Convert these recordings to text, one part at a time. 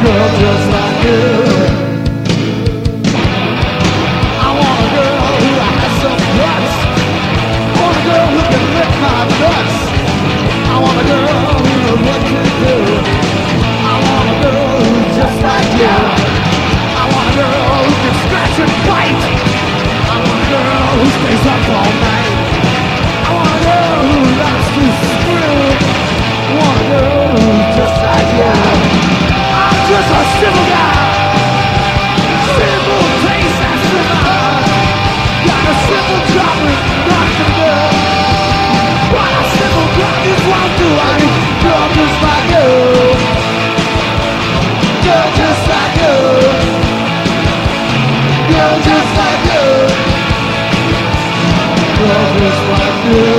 girl just like you. I want a girl who has some guts. I want a girl who can lick my nuts. I want a girl who knows what to do. I want a girl who's just like you. I want a girl who can scratch and bite. I want a girl who stays up all night. I want a girl who likes to screw. I want a girl who's just like you. I'm just a simple guy. Simple taste and survive. Got a simple job and nothing good. But a simple girl is what do I need? Girl just like you. Girl just like you. Girl just like you. Girl just like you.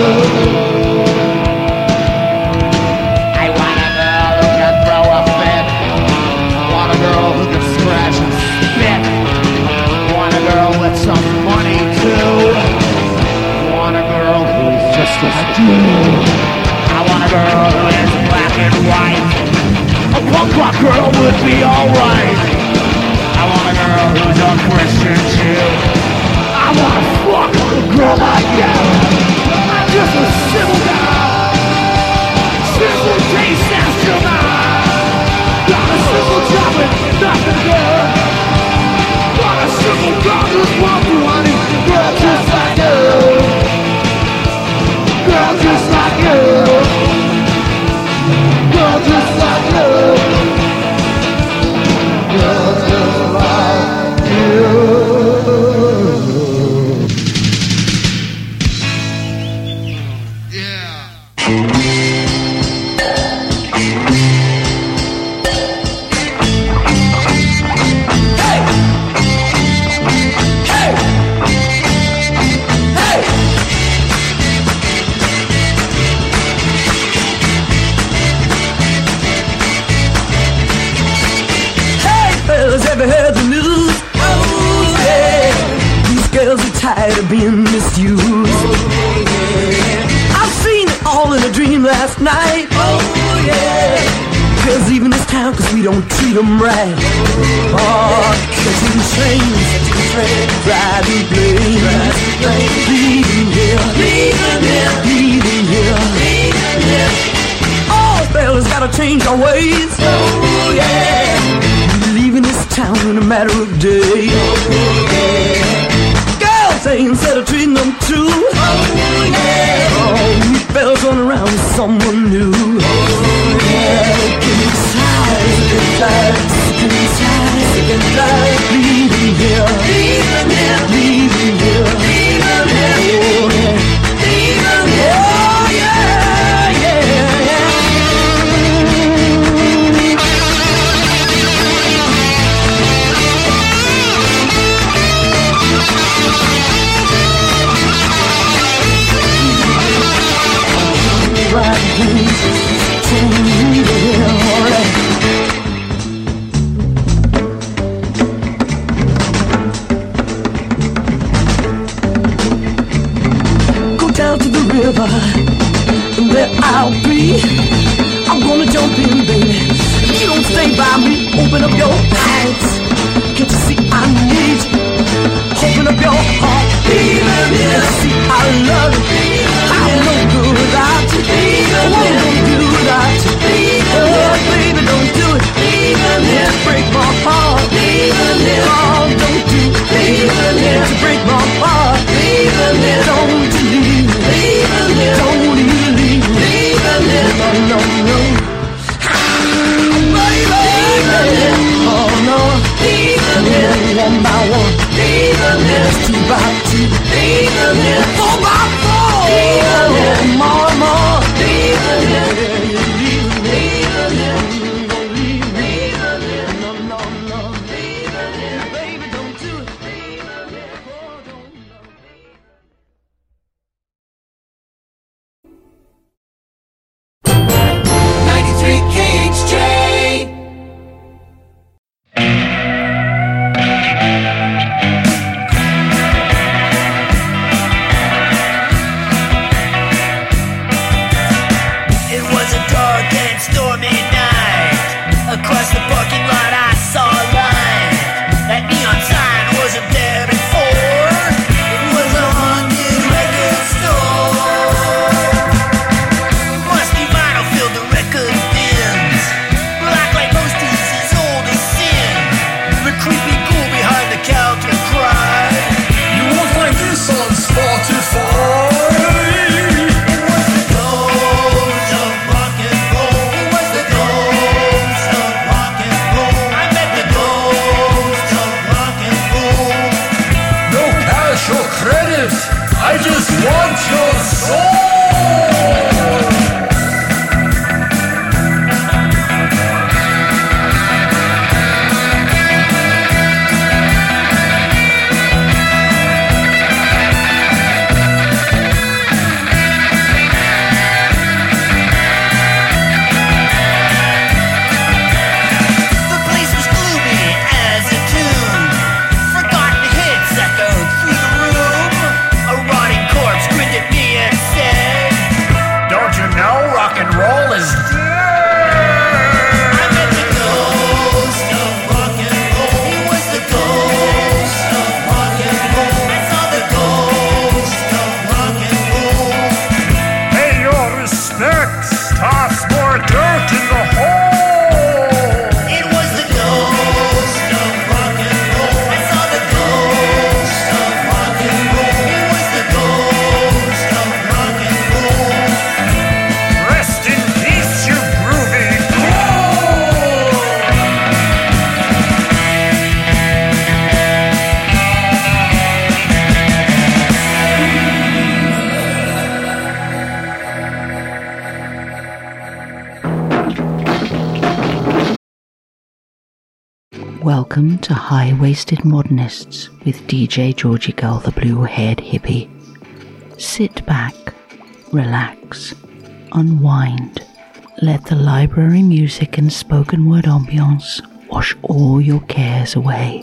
I want a girl who can throw a fit. Want a girl who can scratch and spit. Want a girl with some money too. Want a girl who's just like you. I want a girl who is black and white. A punk rock girl would be alright. I want a girl who's a Christian Jew. I wanna fuck a girl like you. I'm just a simple guy. Simple taste and survive. Got a simple job and nothing good. Got a simple girl who's one to honey. Girl just like you. Girl just like you. Girl just like you. Girl just like you. Tired of being misused. I've seen it all in a dream last night. Oh yeah. Girls leaving this town cause we don't treat them right. Oh, catching trains, driving planes, leaving here, leaving here. Oh, fellas gotta change our ways. Oh yeah. We're leaving this town in a matter of days. Oh yeah. Instead of treating them true. Oh yeah. Oh, we fellas run around with someone new. Oh yeah. Get inside, get inside, leaving here, leaving here, leaving here, leaving here. Oh yeah, leaving here. Oh yeah, yeah, yeah. Go down to the river, and there I'll be. I'm gonna jump in, baby. If you don't stay by me, open up your eyes. Can't you see I need you? Open up your heart, baby. See I love you. I'm no good without you. What do you do without you? Oh, baby, don't do it. Just break my heart. Oh, don't do it. Just break my heart. Don't you leave me. Don't you leave me. No, no, no. Baby. Oh, no. One by one. Two by two. 4 by 4. More and more. Welcome to High-Waisted Modernists with DJ Georgie Gull, the blue-haired hippie. Sit back, relax, unwind. Let the library music and spoken word ambience wash all your cares away.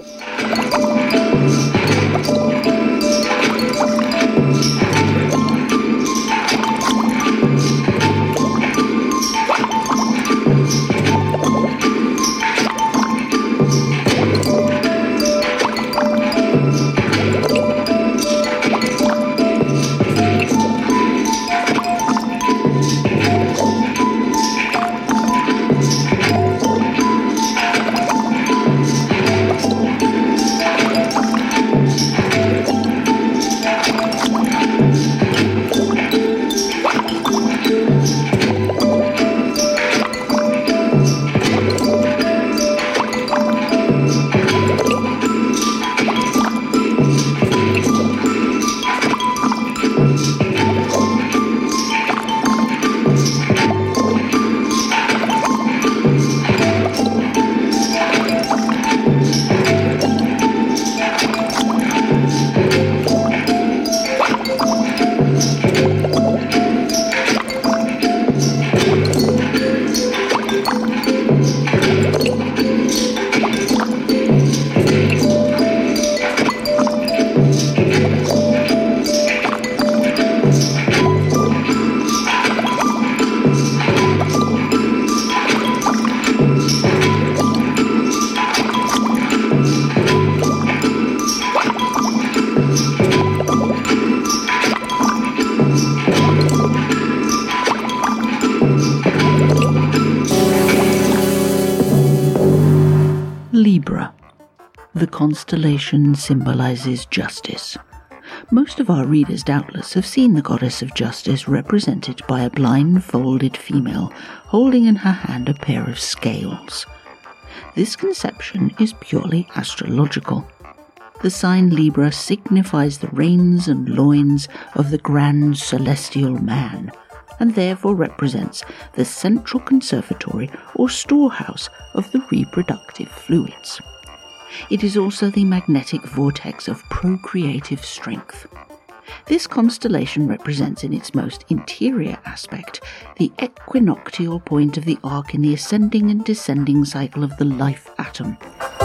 Libra. The constellation symbolizes justice. Most of our readers doubtless have seen the goddess of justice represented by a blindfolded female holding in her hand a pair of scales. This conception is purely astrological. The sign Libra signifies the reins and loins of the grand celestial man, and therefore represents the central conservatory or storehouse of the reproductive fluids. It is also the magnetic vortex of procreative strength. This constellation represents in its most interior aspect the equinoctial point of the arc in the ascending and descending cycle of the life atom.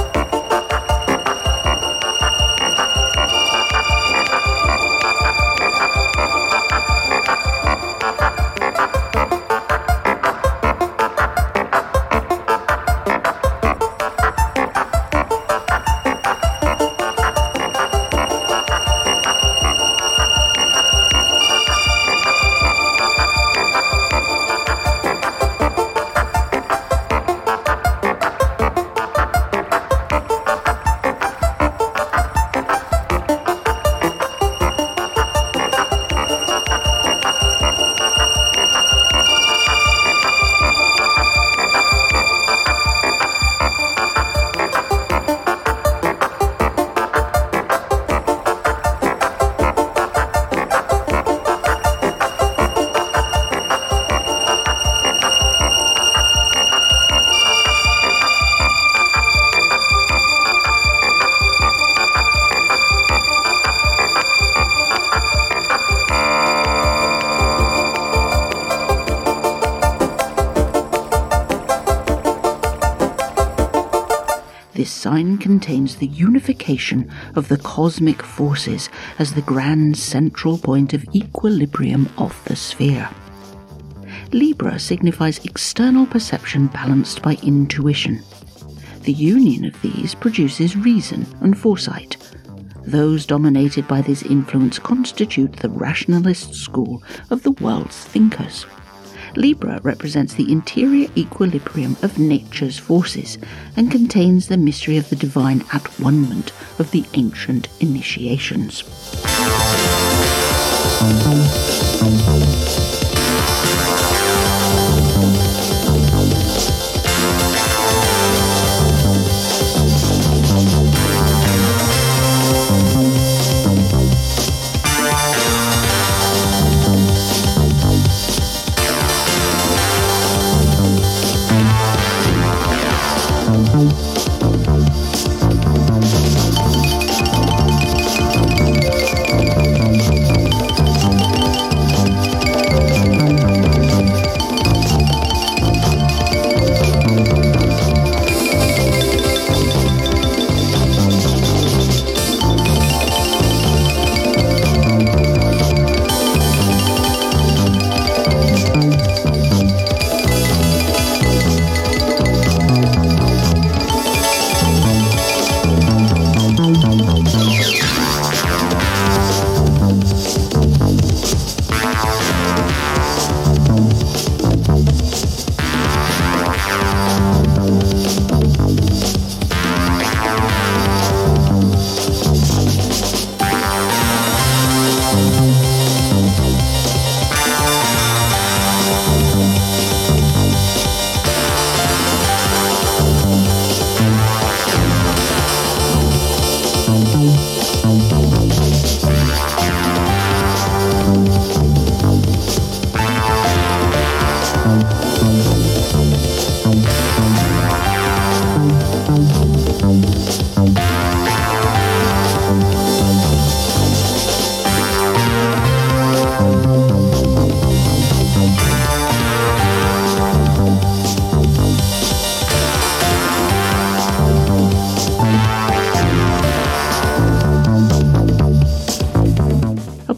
This sign contains the unification of the cosmic forces as the grand central point of equilibrium of the sphere. Libra signifies external perception balanced by intuition. The union of these produces reason and foresight. Those dominated by this influence constitute the rationalist school of the world's thinkers. Libra represents the interior equilibrium of nature's forces and contains the mystery of the divine at-one-ment of the ancient initiations.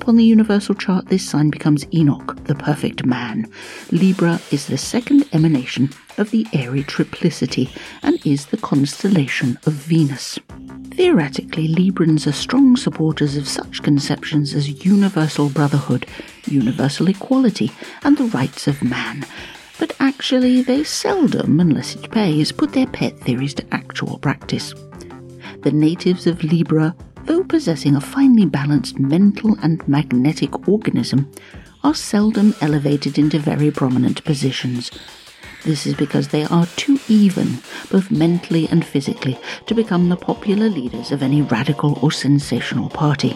up on the universal chart, this sign becomes Enoch, the perfect man. Libra is the second emanation of the airy triplicity and is the constellation of Venus. Theoretically, Librans are strong supporters of such conceptions as universal brotherhood, universal equality, and the rights of man. But actually, they seldom, unless it pays, put their pet theories to actual practice. The natives of Libra, though possessing a finely balanced mental and magnetic organism, are seldom elevated into very prominent positions. This is because they are too even, both mentally and physically, to become the popular leaders of any radical or sensational party.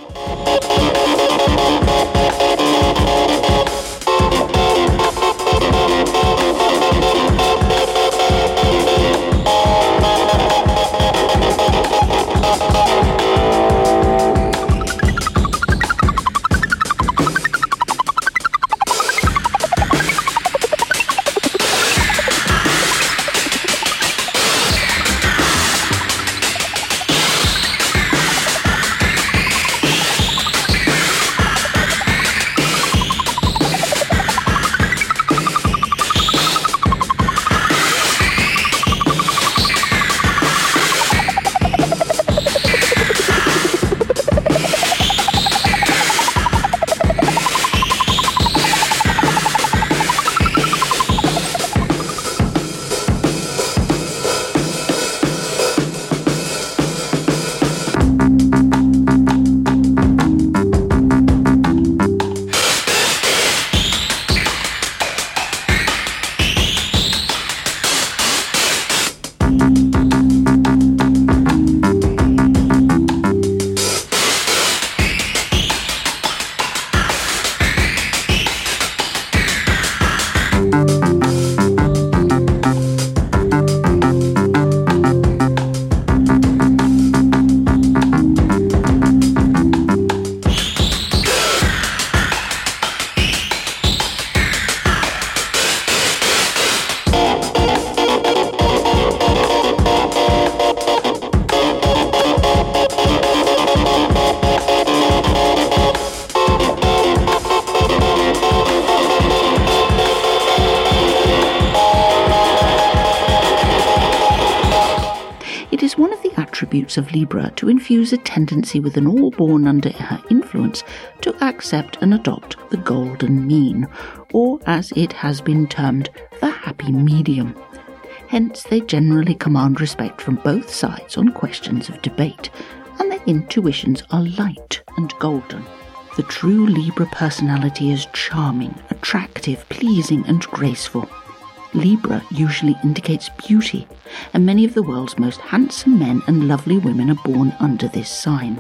Attributes of Libra to infuse a tendency within all born under her influence to accept and adopt the golden mean, or as it has been termed, the happy medium. Hence they generally command respect from both sides on questions of debate, and their intuitions are light and golden. The true Libra personality is charming, attractive, pleasing, and graceful. Libra usually indicates beauty, and many of the world's most handsome men and lovely women are born under this sign.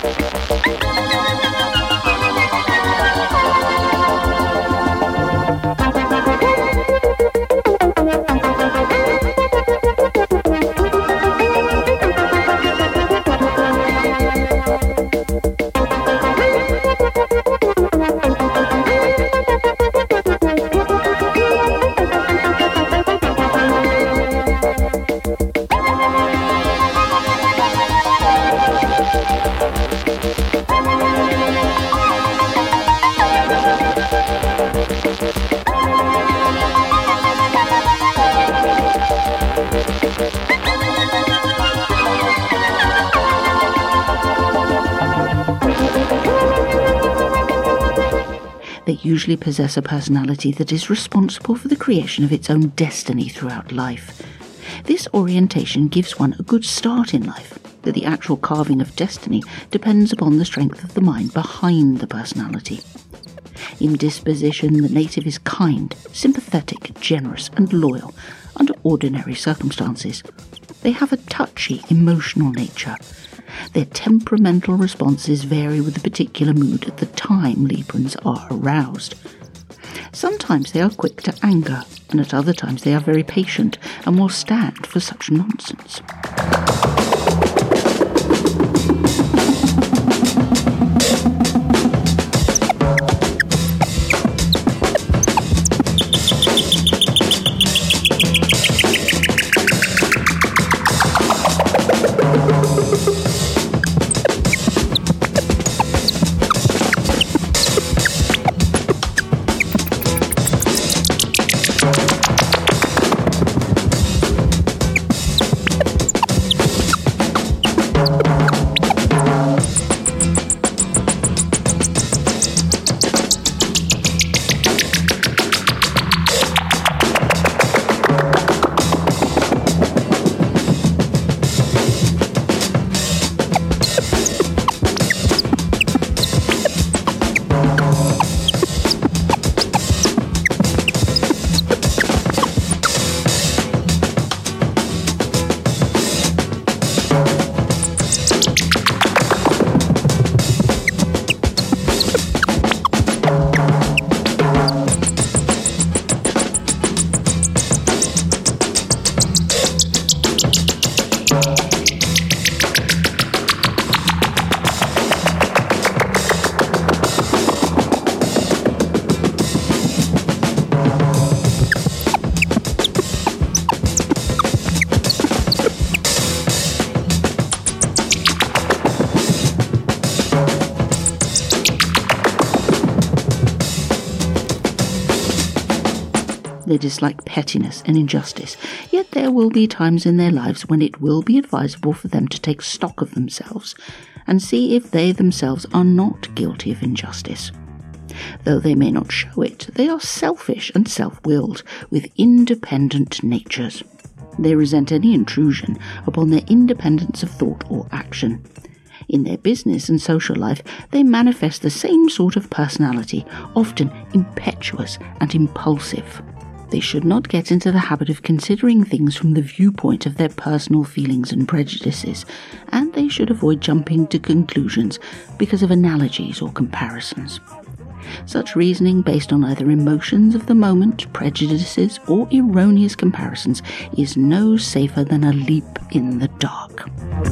They usually possess a personality that is responsible for the creation of its own destiny throughout life. This orientation gives one a good start in life, but the actual carving of destiny depends upon the strength of the mind behind the personality. In disposition, the native is kind, sympathetic, generous, and loyal under ordinary circumstances. They have a touchy, emotional nature. Their temperamental responses vary with the particular mood at the time Librans are aroused. Sometimes they are quick to anger, and at other times they are very patient and will stand for such nonsense. They dislike pettiness and injustice, yet there will be times in their lives when it will be advisable for them to take stock of themselves and see if they themselves are not guilty of injustice. Though they may not show it, they are selfish and self-willed, with independent natures. They resent any intrusion upon their independence of thought or action. In their business and social life, they manifest the same sort of personality, often impetuous and impulsive. They should not get into the habit of considering things from the viewpoint of their personal feelings and prejudices, and they should avoid jumping to conclusions because of analogies or comparisons. Such reasoning based on either emotions of the moment, prejudices, or erroneous comparisons is no safer than a leap in the dark.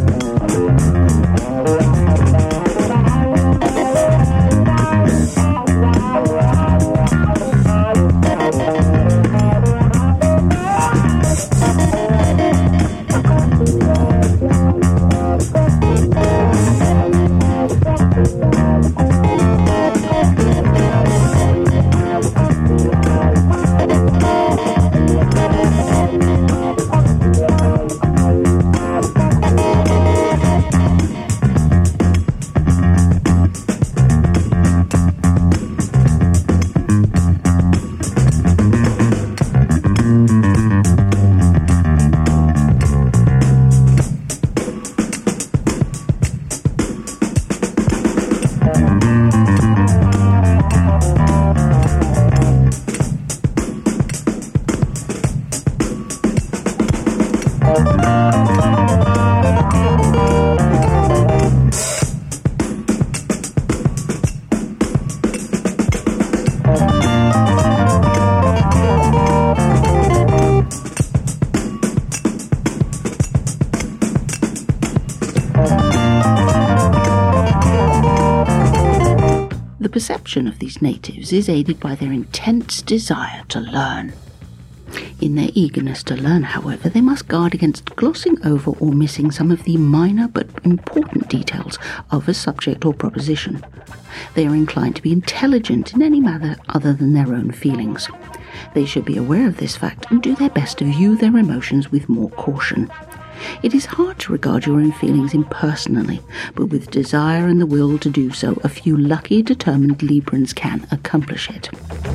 The perception of these natives is aided by their intense desire to learn. In their eagerness to learn, however, they must guard against glossing over or missing some of the minor but important details of a subject or proposition. They are inclined to be intelligent in any manner other than their own feelings. They should be aware of this fact and do their best to view their emotions with more caution. It is hard to regard your own feelings impersonally, but with desire and the will to do so, a few lucky, determined Librans can accomplish it.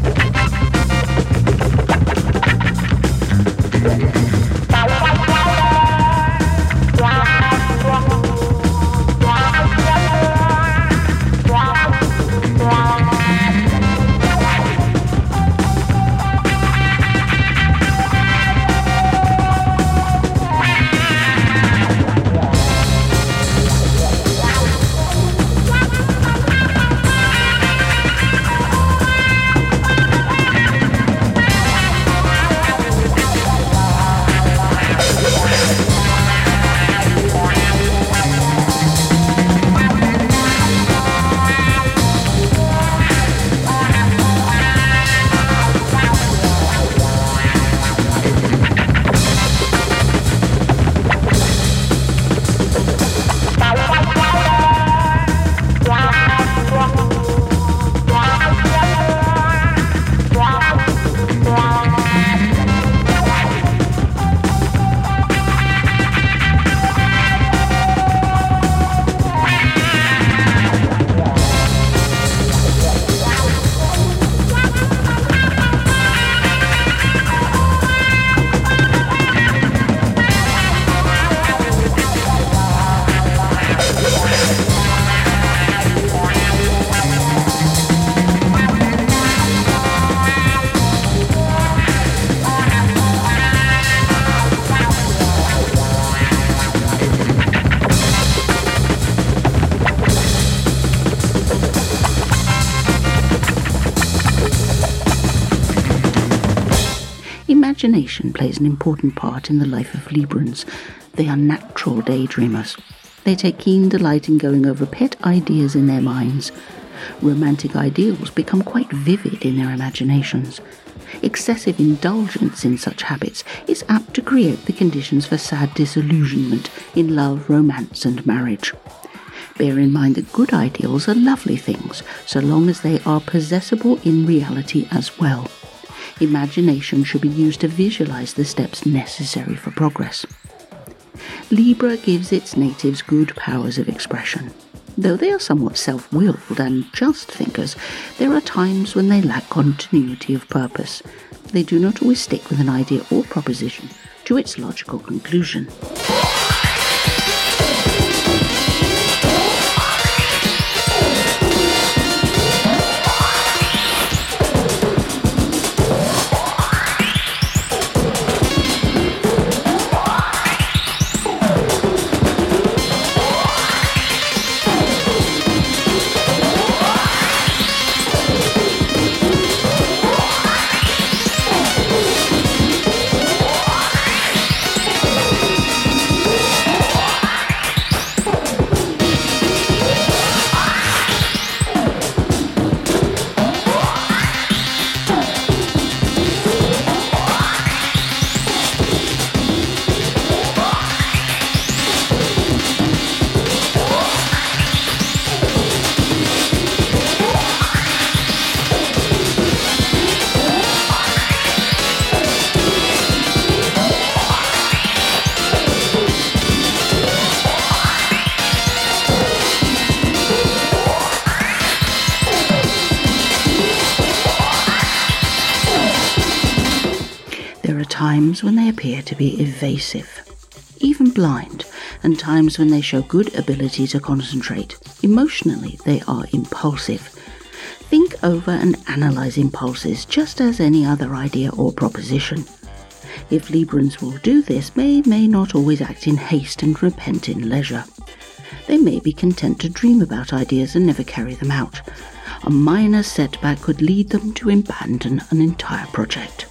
Imagination plays an important part in the life of Librans. They are natural daydreamers. They take keen delight in going over pet ideas in their minds. Romantic ideals become quite vivid in their imaginations. Excessive indulgence in such habits is apt to create the conditions for sad disillusionment in love, romance, and marriage. Bear in mind that good ideals are lovely things, so long as they are possessible in reality as well. Imagination should be used to visualize the steps necessary for progress. Libra gives its natives good powers of expression. Though they are somewhat self-willed and just thinkers, there are times when they lack continuity of purpose. They do not always stick with an idea or proposition to its logical conclusion. There are times when they appear to be evasive, even blind, and times when they show good ability to concentrate. Emotionally, they are impulsive. Think over and analyze impulses just as any other idea or proposition. If Librans will do this, they may not always act in haste and repent in leisure. They may be content to dream about ideas and never carry them out. A minor setback could lead them to abandon an entire project.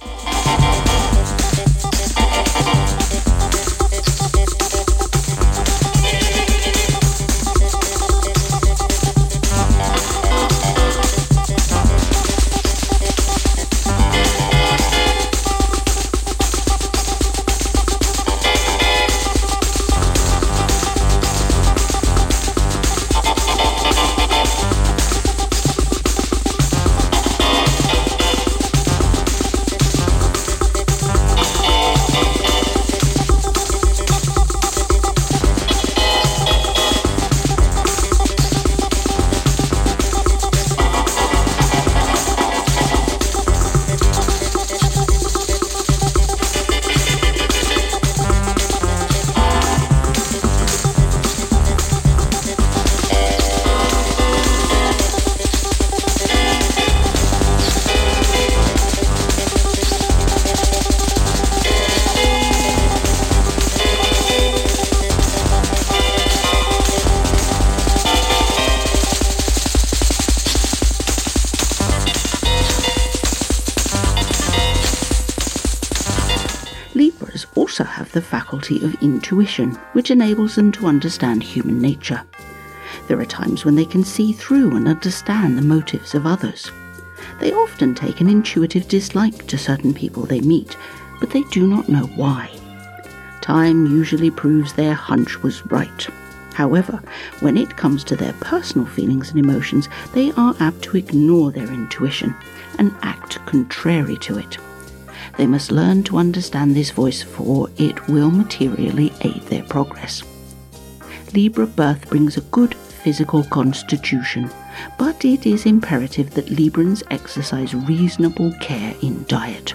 Libras also have the faculty of intuition, which enables them to understand human nature. There are times when they can see through and understand the motives of others. They often take an intuitive dislike to certain people they meet, but they do not know why. Time usually proves their hunch was right. However, when it comes to their personal feelings and emotions, they are apt to ignore their intuition and act contrary to it. They must learn to understand this voice, for it will materially aid their progress. Libra birth brings a good physical constitution, but it is imperative that Librans exercise reasonable care in diet.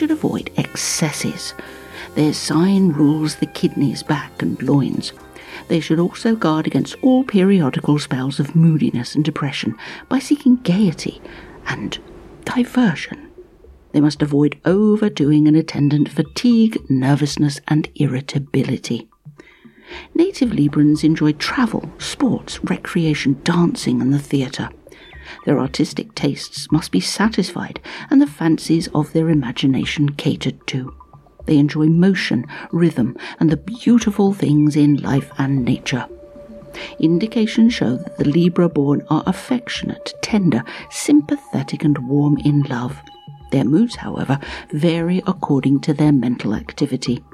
should avoid excesses. Their sign rules the kidneys, back and loins. They should also guard against all periodical spells of moodiness and depression by seeking gaiety and diversion. They must avoid overdoing and attendant fatigue, nervousness and irritability. Native Librans enjoy travel, sports, recreation, dancing and the theatre. Their artistic tastes must be satisfied and the fancies of their imagination catered to. They enjoy motion, rhythm, and the beautiful things in life and nature. Indications show that the Libra-born are affectionate, tender, sympathetic, and warm in love. Their moods, however, vary according to their mental activity.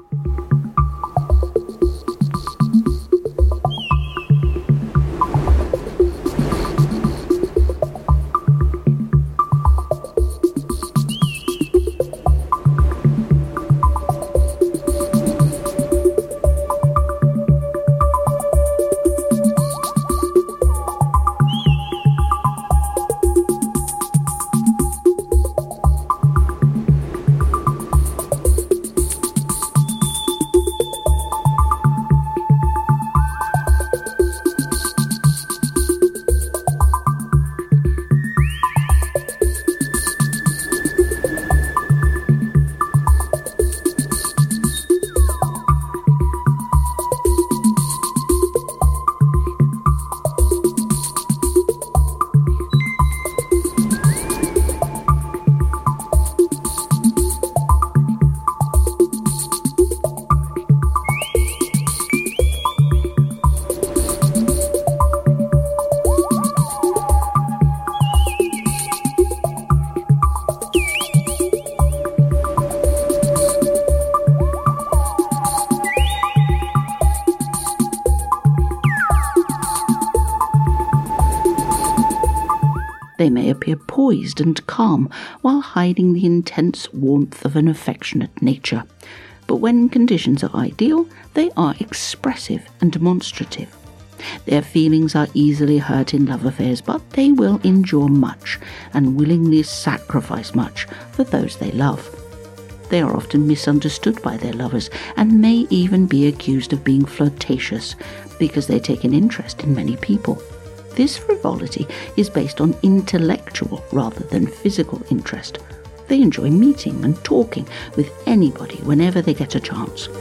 They may appear poised and calm while hiding the intense warmth of an affectionate nature. But when conditions are ideal, they are expressive and demonstrative. Their feelings are easily hurt in love affairs, but they will endure much and willingly sacrifice much for those they love. They are often misunderstood by their lovers and may even be accused of being flirtatious because they take an interest in many people. This frivolity is based on intellectual rather than physical interest. They enjoy meeting and talking with anybody whenever they get a chance.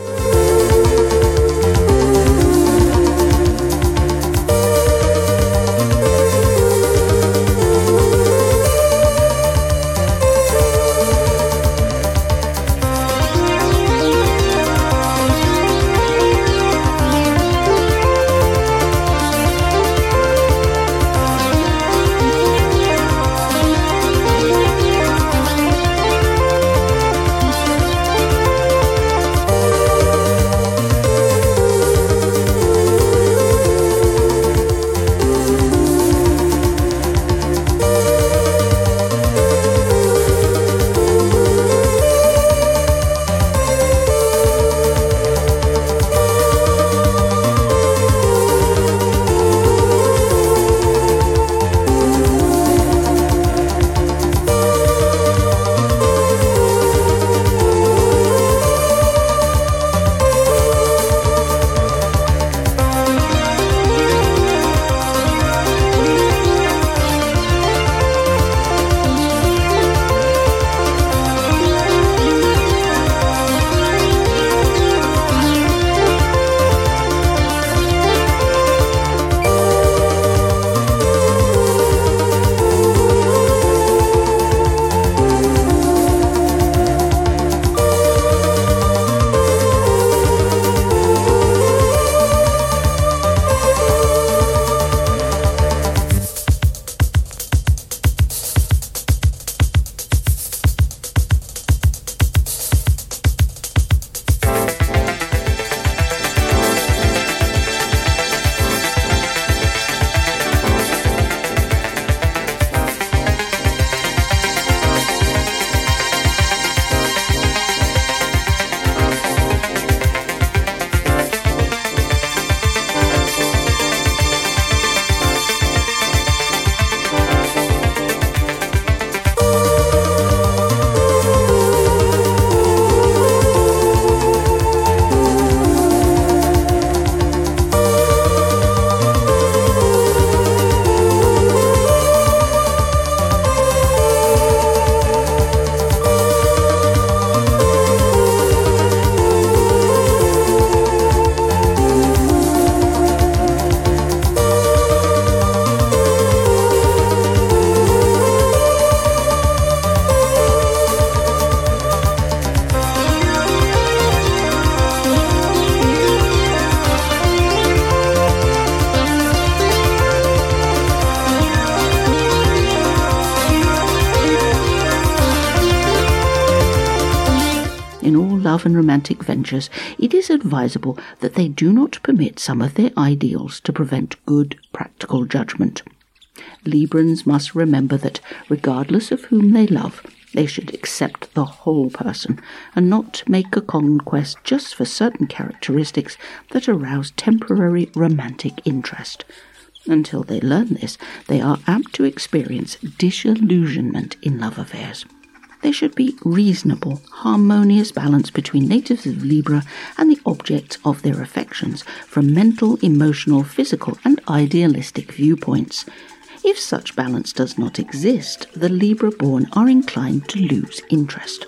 love and romantic ventures, it is advisable that they do not permit some of their ideals to prevent good practical judgment. Librans must remember that, regardless of whom they love, they should accept the whole person and not make a conquest just for certain characteristics that arouse temporary romantic interest. Until they learn this, they are apt to experience disillusionment in love affairs. There should be reasonable, harmonious balance between natives of Libra and the objects of their affections from mental, emotional, physical, and idealistic viewpoints. If such balance does not exist, the Libra-born are inclined to lose interest.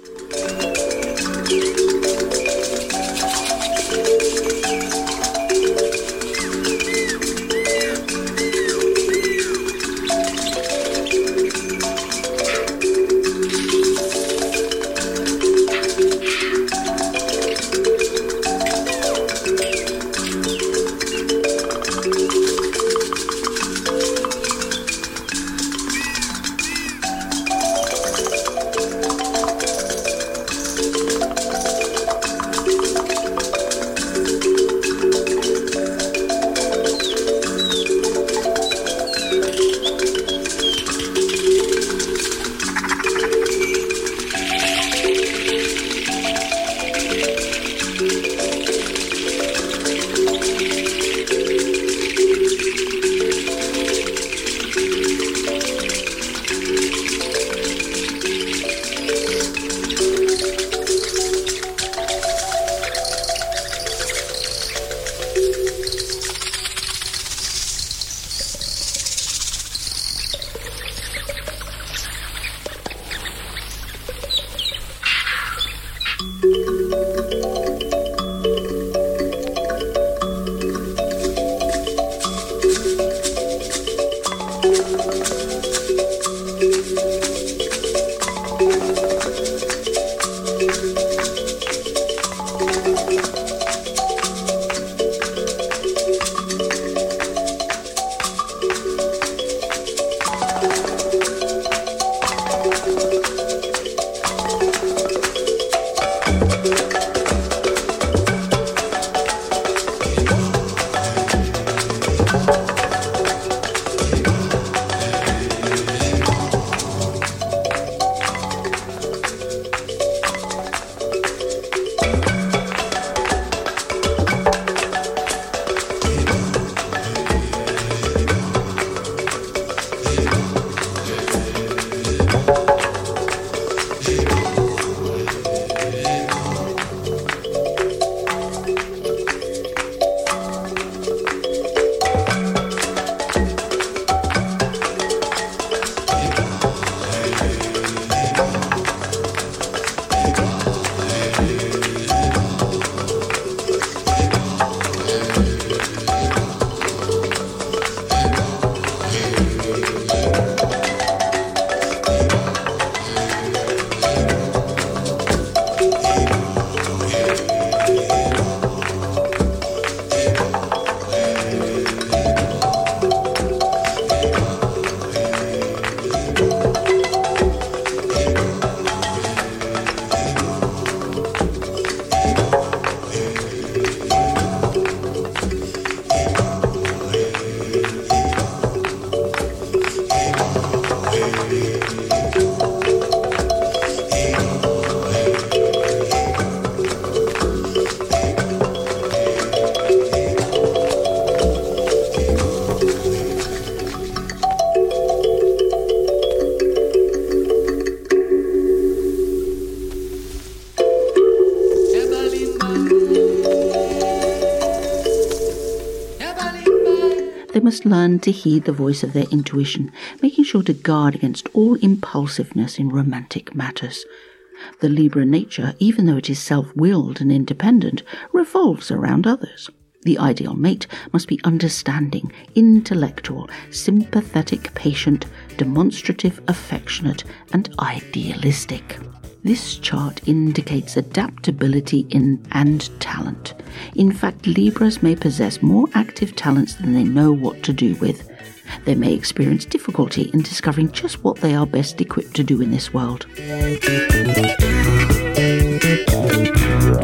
They must learn to heed the voice of their intuition, making sure to guard against all impulsiveness in romantic matters. The Libra nature, even though it is self-willed and independent, revolves around others. The ideal mate must be understanding, intellectual, sympathetic, patient, demonstrative, affectionate, and idealistic. This chart indicates adaptability and talent. In fact, Libras may possess more active talents than they know what to do with. They may experience difficulty in discovering just what they are best equipped to do in this world.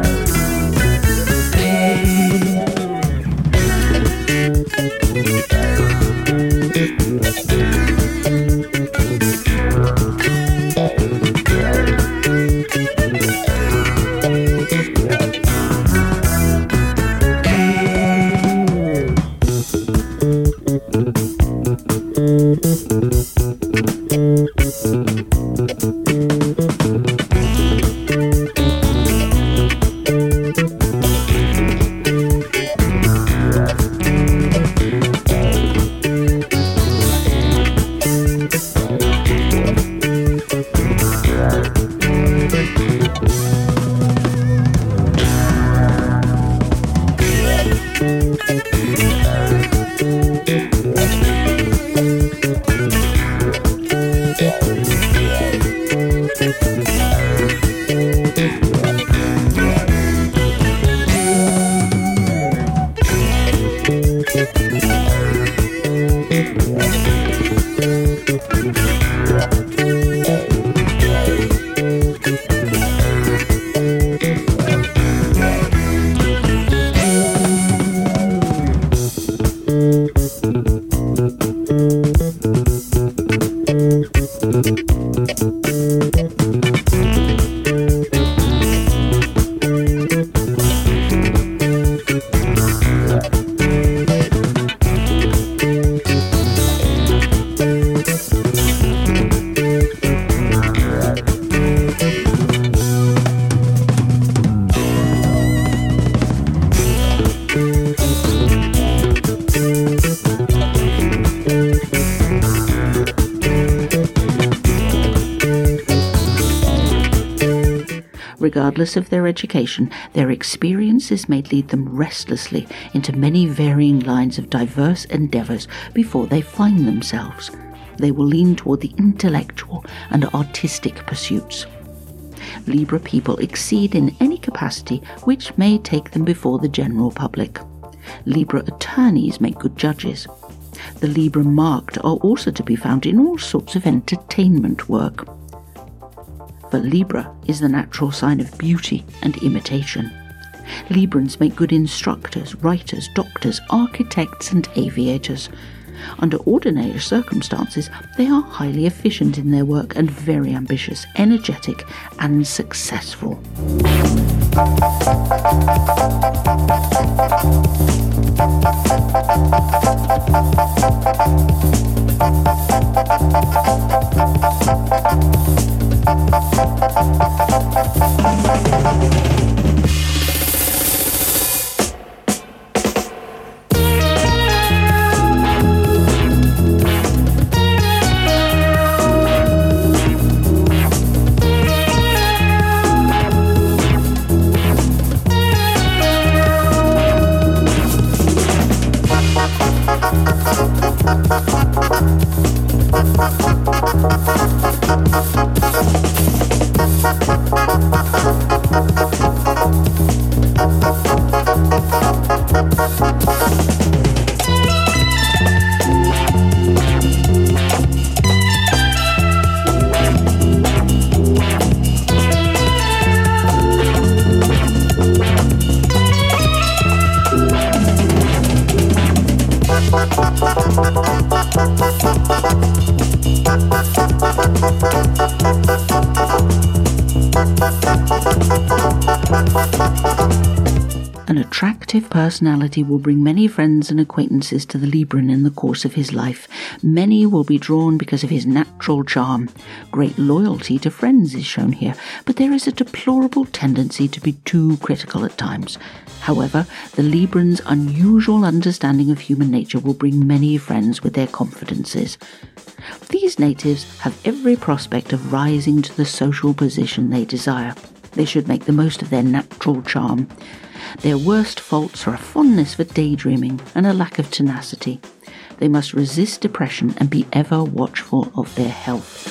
regardless of their education, their experiences may lead them restlessly into many varying lines of diverse endeavours before they find themselves. They will lean toward the intellectual and artistic pursuits. Libra people exceed in any capacity which may take them before the general public. Libra attorneys make good judges. The Libra marked are also to be found in all sorts of entertainment work. For Libra is the natural sign of beauty and imitation. Librans make good instructors, writers, doctors, architects and aviators. Under ordinary circumstances, they are highly efficient in their work and very ambitious, energetic and successful. An attractive personality will bring many friends and acquaintances to the Libran in the course of his life. Many will be drawn because of his natural charm. Great loyalty to friends is shown here, but there is a deplorable tendency to be too critical at times. However, the Libran's unusual understanding of human nature will bring many friends with their confidences. These natives have every prospect of rising to the social position they desire. They should make the most of their natural charm. Their worst faults are a fondness for daydreaming and a lack of tenacity. They must resist depression and be ever watchful of their health.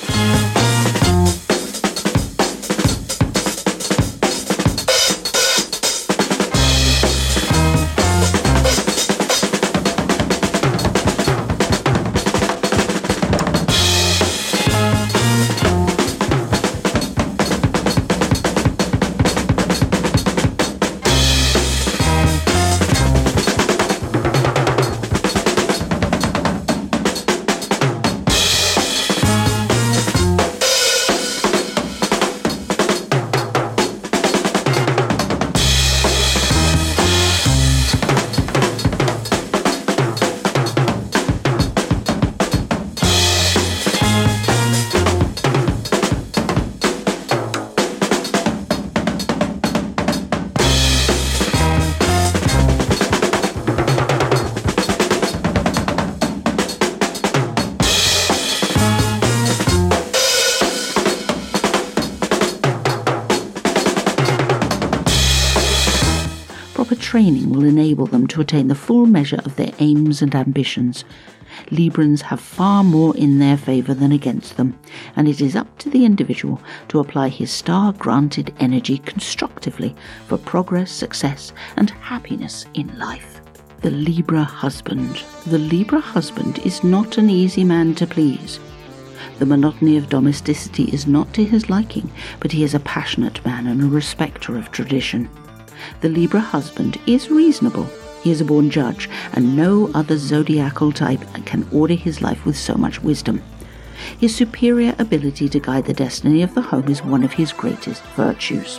Training will enable them to attain the full measure of their aims and ambitions. Librans have far more in their favour than against them, and it is up to the individual to apply his star-granted energy constructively for progress, success, and happiness in life. The Libra husband. The Libra husband is not an easy man to please. The monotony of domesticity is not to his liking, but he is a passionate man and a respecter of tradition. The Libra husband is reasonable. He is a born judge, and no other zodiacal type can order his life with so much wisdom. His superior ability to guide the destiny of the home is one of his greatest virtues.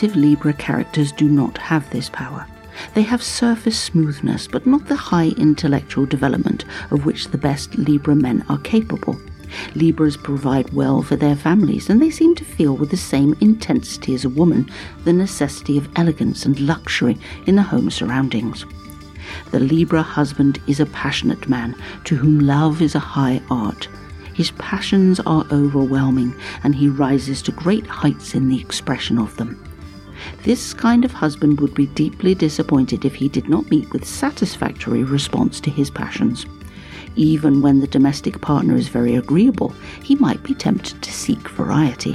distinctive Libra characters do not have this power. They have surface smoothness, but not the high intellectual development of which the best Libra men are capable. Libras provide well for their families, and they seem to feel with the same intensity as a woman the necessity of elegance and luxury in the home surroundings. The Libra husband is a passionate man to whom love is a high art. His passions are overwhelming, and he rises to great heights in the expression of them. This kind of husband would be deeply disappointed if he did not meet with satisfactory response to his passions. Even when the domestic partner is very agreeable, he might be tempted to seek variety.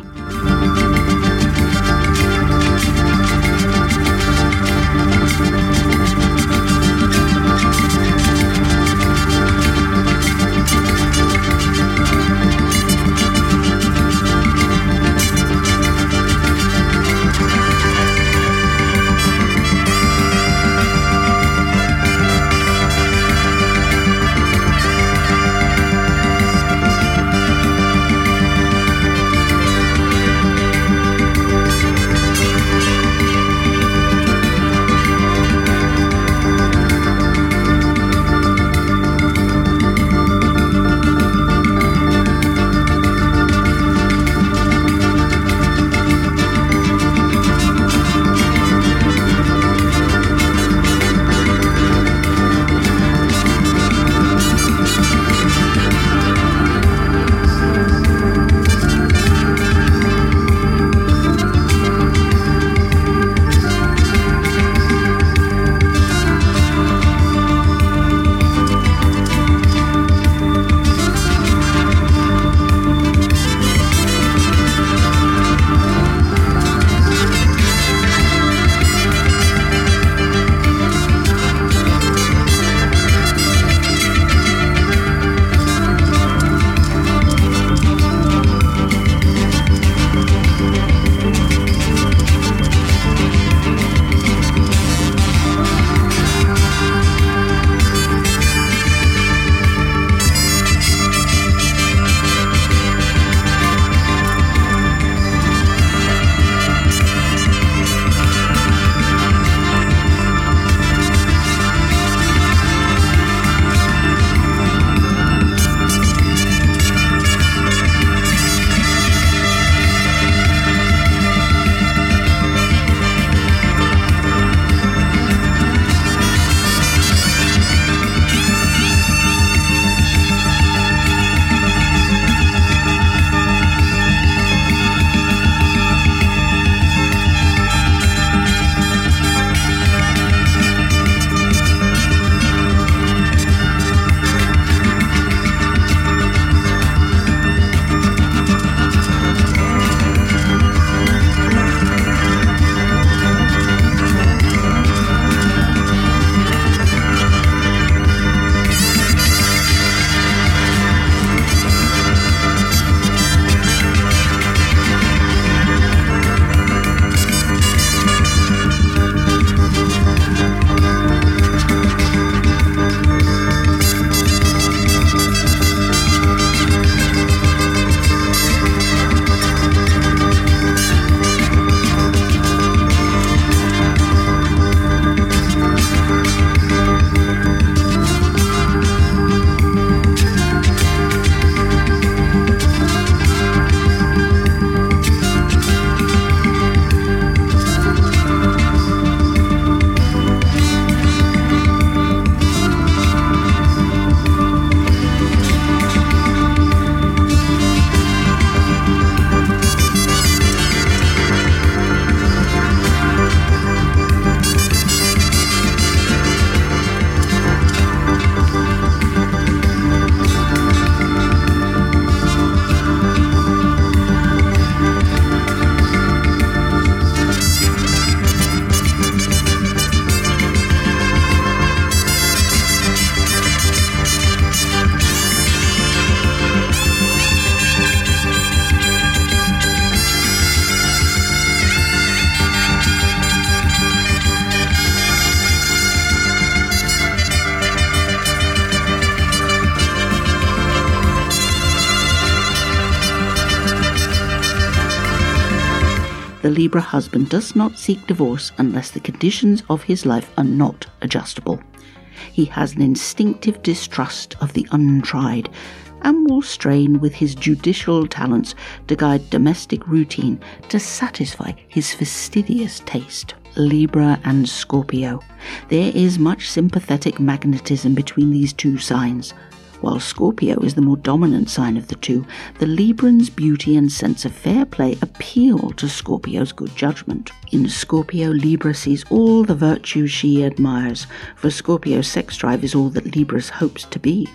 the Libra husband does not seek divorce unless the conditions of his life are not adjustable. He has an instinctive distrust of the untried and will strain with his judicial talents to guide domestic routine to satisfy his fastidious taste. Libra and Scorpio. There is much sympathetic magnetism between these two signs. While Scorpio is the more dominant sign of the two, the Libran's beauty and sense of fair play appeal to Scorpio's good judgment. In Scorpio, Libra sees all the virtues she admires. For Scorpio, sex drive is all that Libra hopes to be.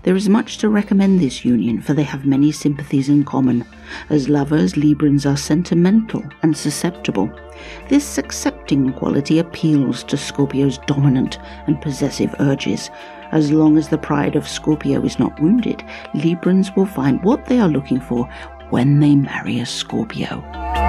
There is much to recommend this union, for they have many sympathies in common. As lovers, Librans are sentimental and susceptible. This accepting quality appeals to Scorpio's dominant and possessive urges. As long as the pride of Scorpio is not wounded, Librans will find what they are looking for when they marry a Scorpio.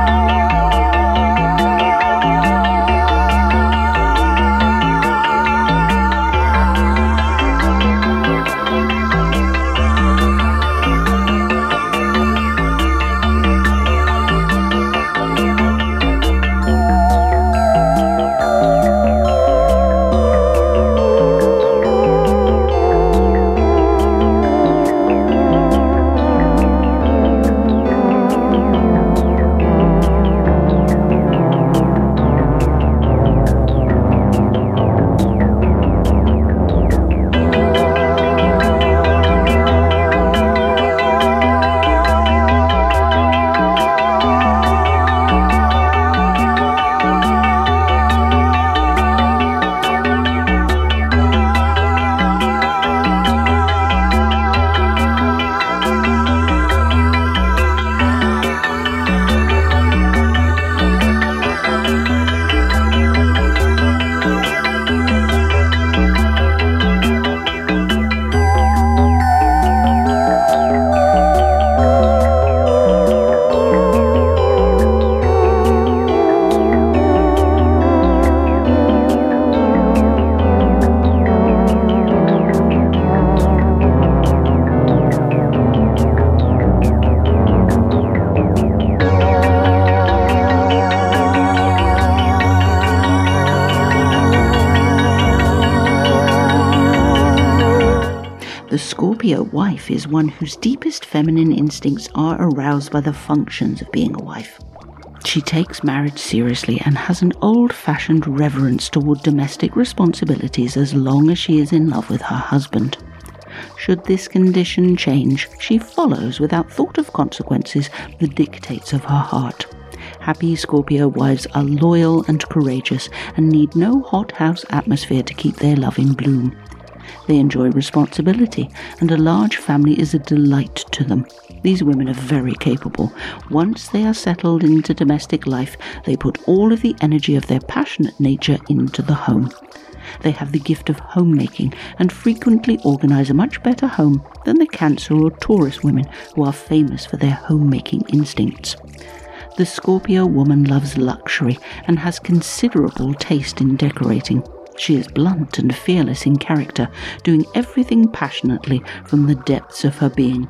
The Scorpio wife is one whose deepest feminine instincts are aroused by the functions of being a wife. She takes marriage seriously and has an old-fashioned reverence toward domestic responsibilities as long as she is in love with her husband. Should this condition change, she follows without thought of consequences the dictates of her heart. Happy Scorpio wives are loyal and courageous and need no hothouse atmosphere to keep their love in bloom. They enjoy responsibility, and a large family is a delight to them. These women are very capable. Once they are settled into domestic life, they put all of the energy of their passionate nature into the home. They have the gift of homemaking and frequently organize a much better home than the Cancer or Taurus women who are famous for their homemaking instincts. The Scorpio woman loves luxury and has considerable taste in decorating. She is blunt and fearless in character, doing everything passionately from the depths of her being.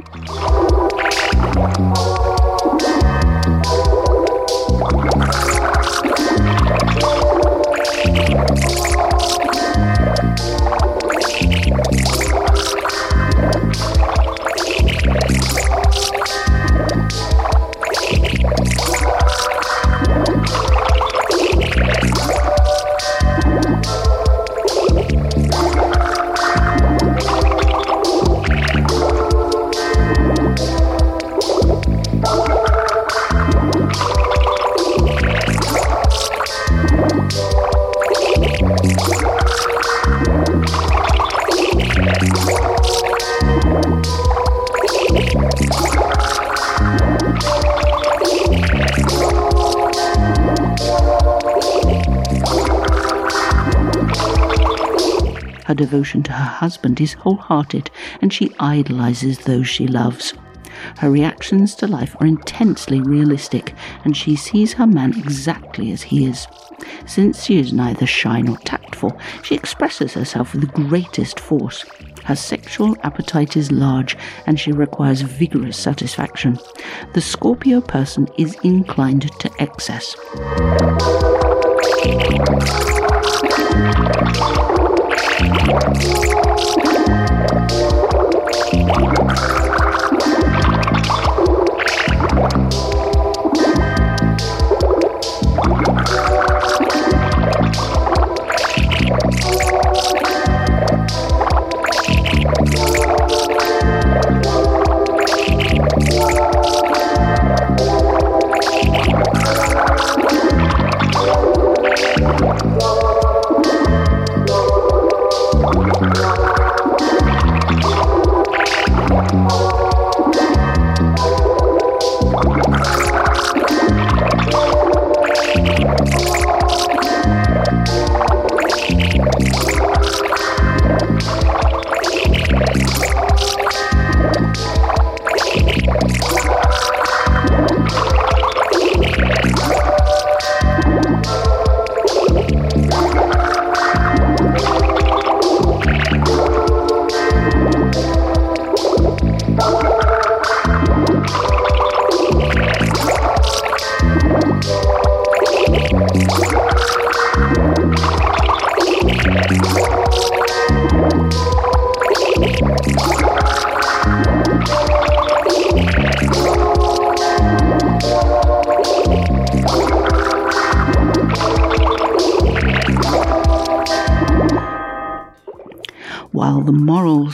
Her devotion to her husband is wholehearted, and she idolizes those she loves. Her reactions to life are intensely realistic, and she sees her man exactly as he is. Since she is neither shy nor tactful, she expresses herself with the greatest force. Her sexual appetite is large, and she requires vigorous satisfaction. The Scorpio person is inclined to excess.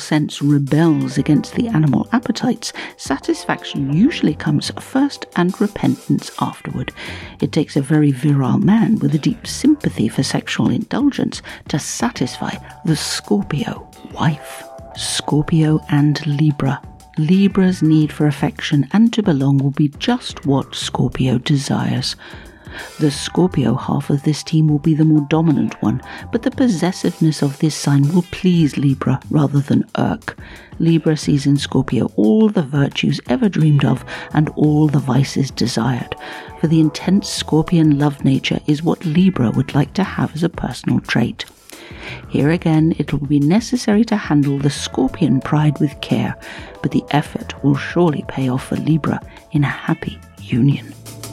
sense rebels against the animal appetites, satisfaction usually comes first and repentance afterward. It takes a very virile man with a deep sympathy for sexual indulgence to satisfy the Scorpio wife. Scorpio and Libra. Libra's need for affection and to belong will be just what Scorpio desires. The Scorpio half of this team will be the more dominant one, but the possessiveness of this sign will please Libra rather than irk. Libra sees in Scorpio all the virtues ever dreamed of and all the vices desired, for the intense Scorpion love nature is what Libra would like to have as a personal trait. Here again, it will be necessary to handle the Scorpion pride with care, but the effort will surely pay off for Libra in a happy union.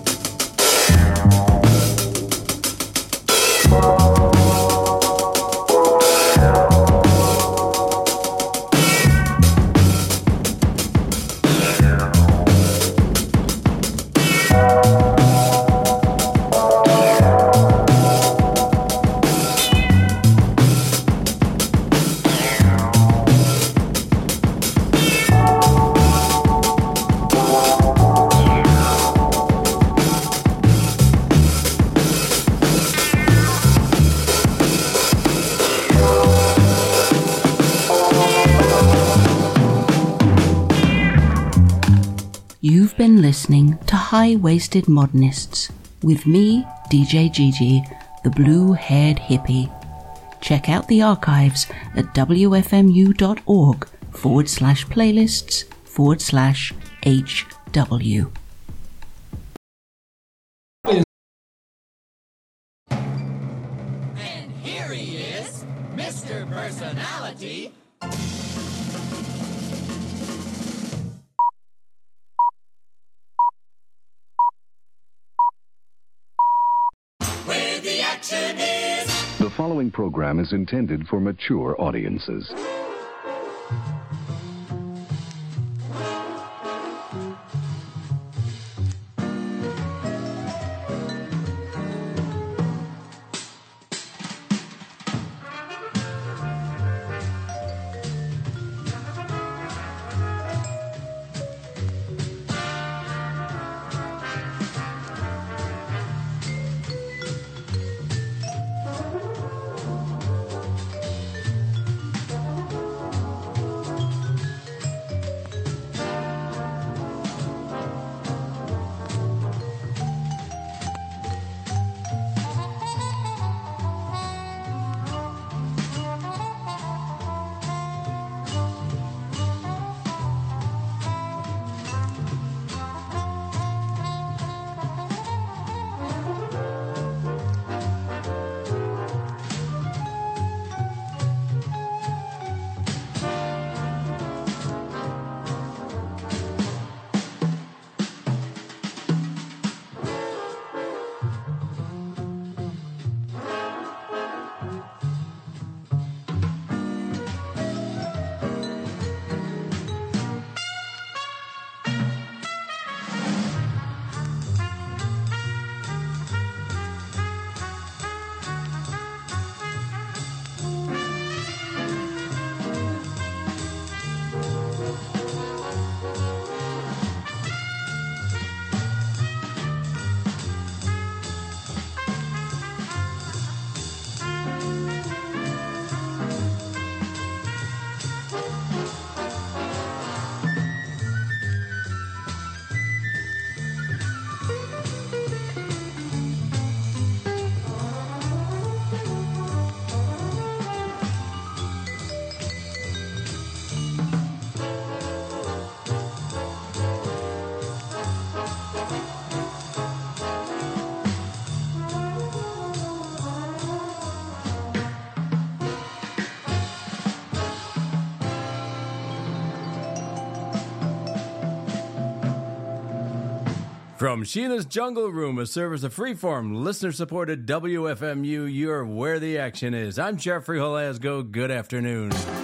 You've been listening to High-Waisted Modernists with me, DJ Gigi, the blue-haired hippie. Check out the archives at wfmu.org/playlists/HW. And here he is, Mr. Personality. Where the action is. The following program is intended for mature audiences. From Sheena's Jungle Room, a service of freeform, listener-supported WFMU, you're where the action is. I'm Jeffrey Holasgo. Good afternoon.